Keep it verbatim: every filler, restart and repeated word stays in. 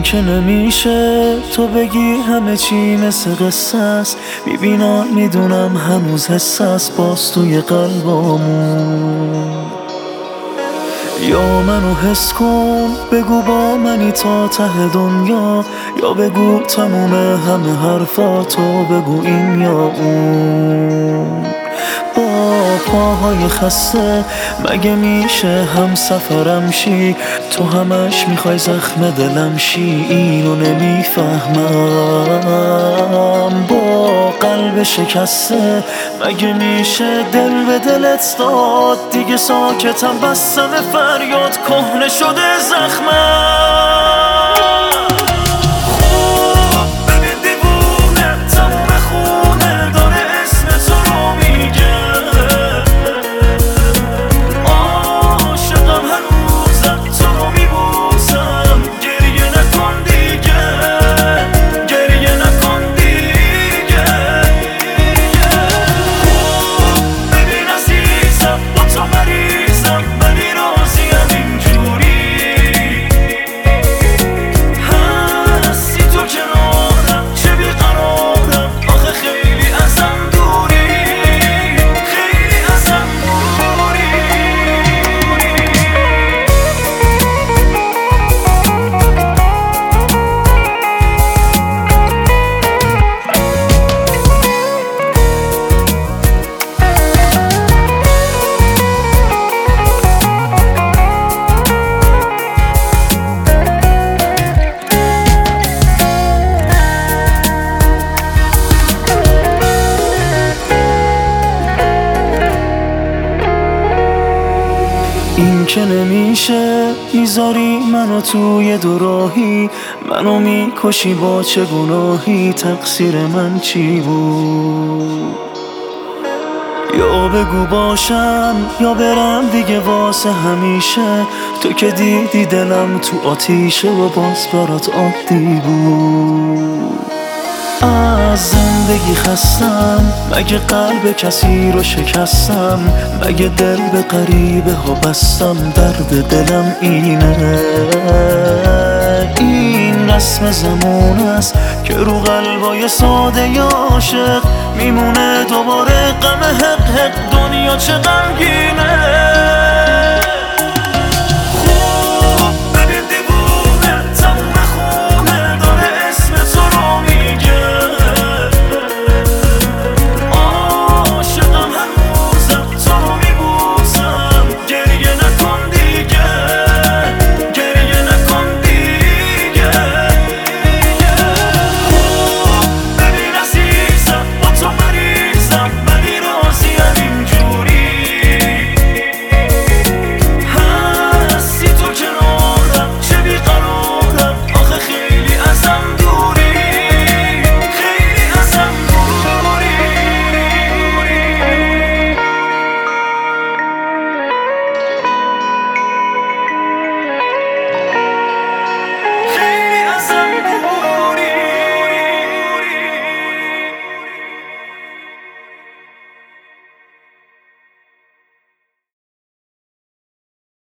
که نمیشه تو بگی همه چی مثل قصه است. میبینم میدونم هنوز حس است باز توی قلبامون. یا منو حس کن بگو با منی تا ته دنیا، یا بگو تموم همه حرفاتو بگو این یا اون. با پاهای خسته مگه میشه هم سفرم شی؟ تو همش میخوای زخم دلم شی، اینو نمیفهمم. با قلب شکسته مگه میشه دل به دلت داد؟ دیگه ساکتم بستم فریاد کهنه شده زخمم. این که نمیشه میذاری منو توی دوراهی، منو میکشی با چه گناهی؟ تقصیر من چی بود؟ یا بگو باشم یا برم دیگه واسه همیشه. تو که دیدی دلم تو آتیشه و باز برات عادی بود. از زندگی خستم مگه قلب کسی رو شکستم؟ مگه دل به غریبه ها بستم؟ درد دلم اینه، این رسم زمان است که رو قلبای ساده عاشق میمونه دوباره غم حق حق. دنیا چه غمگینه.